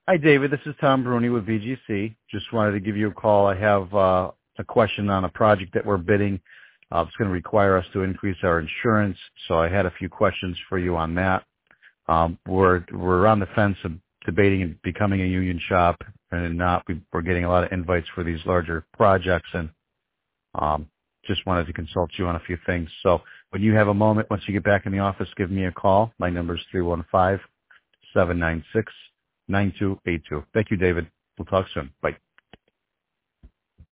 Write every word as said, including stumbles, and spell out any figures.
Hi, David. This is Tom Bruni with V G C. Just wanted to give you a call. I have uh, a question on a project that we're bidding. Uh, it's going to require us to increase our insurance, so I had a few questions for you on that. Um, we're we're on the fence of debating becoming a union shop and not. We, we're getting a lot of invites for these larger projects, and um, just wanted to consult you on a few things. So when you have a moment, once you get back in the office, give me a call. My number is three one five, seven nine six, nine two eight two. Thank you, David. We'll talk soon. Bye.